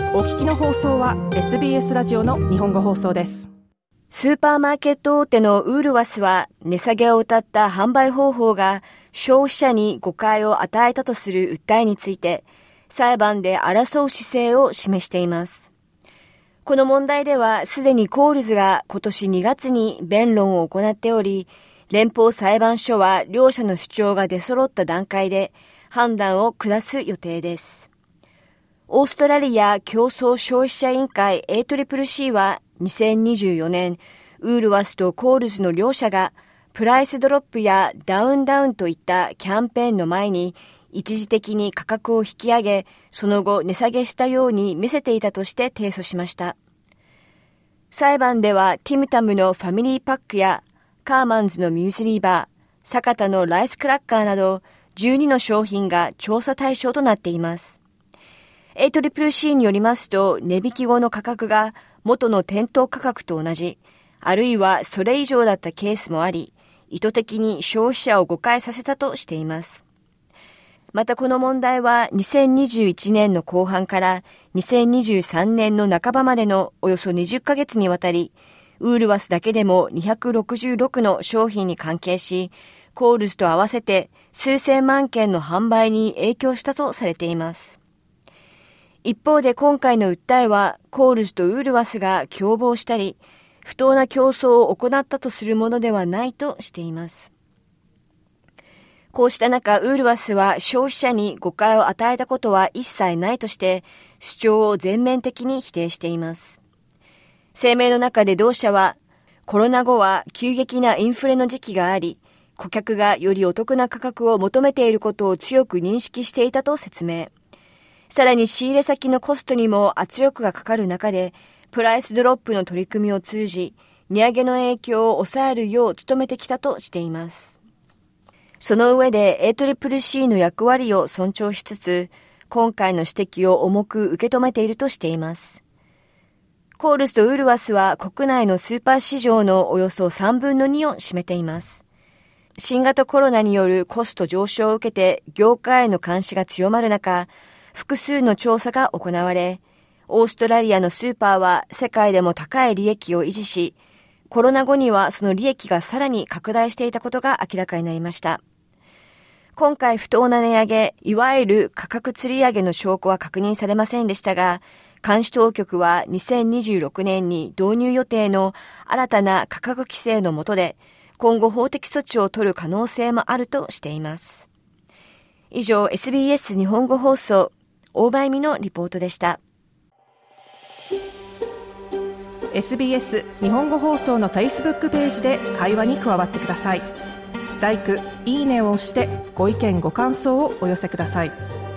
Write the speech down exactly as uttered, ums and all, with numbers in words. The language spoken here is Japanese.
お聞きの放送は エスビーエス ラジオの日本語放送です。 スーパーマーケット大手のウールワスは値下げを謳った販売方法が消費者に誤解を与えたとする訴えについて裁判で争う姿勢を示しています。この問題ではすでにコールズが今年にがつに弁論を行っており、連邦裁判所は両者の主張が出揃った段階で判断を下す予定です。オーストラリア競争消費者委員会 エーシーシーシー はにせんにじゅうよねん、ウールワスとコールズの両社がプライスドロップやダウンダウンといったキャンペーンの前に一時的に価格を引き上げ、その後値下げしたように見せていたとして提訴しました。裁判ではティムタムのファミリーパックやカーマンズのミュースリーバー、坂田のライスクラッカーなどじゅうにの商品が調査対象となっています。エーシーシーシー によりますと、値引き後の価格が元の店頭価格と同じ、あるいはそれ以上だったケースもあり、意図的に消費者を誤解させたとしています。またこの問題はにせんにじゅういちねんの後半からにせんにじゅうさんねんの半ばまでのおよそにじゅっかげつにわたり、ウールワスだけでもにひゃくろくじゅうろくの商品に関係し、コールズと合わせて数千万件の販売に影響したとされています。一方で今回の訴えはコールズとウールワスが共謀したり、不当な競争を行ったとするものではないとしています。こうした中、ウールワスは消費者に誤解を与えたことは一切ないとして主張を全面的に否定しています。声明の中で同社は、コロナ後は急激なインフレの時期があり、顧客がよりお得な価格を求めていることを強く認識していたと説明。さらに仕入れ先のコストにも圧力がかかる中で、プライスドロップの取り組みを通じ、値上げの影響を抑えるよう努めてきたとしています。その上で エーシーシーシー の役割を尊重しつつ、今回の指摘を重く受け止めているとしています。コールズとウールワスは国内のスーパー市場のおよそさんぶんのにを占めています。新型コロナによるコスト上昇を受けて業界への監視が強まる中、複数の調査が行われ、オーストラリアのスーパーは世界でも高い利益を維持し、コロナ後にはその利益がさらに拡大していたことが明らかになりました。今回不当な値上げ、いわゆる価格吊り上げの証拠は確認されませんでしたが、監視当局はにせんにじゅうろくねんに導入予定の新たな価格規制の下で、今後法的措置を取る可能性もあるとしています。以上、エスビーエス 日本語放送、大場恵美のリポートでした。 エスビーエス 日本語放送の Facebook ページで会話に加わってください。ライク、いいねを押してご意見ご感想をお寄せください。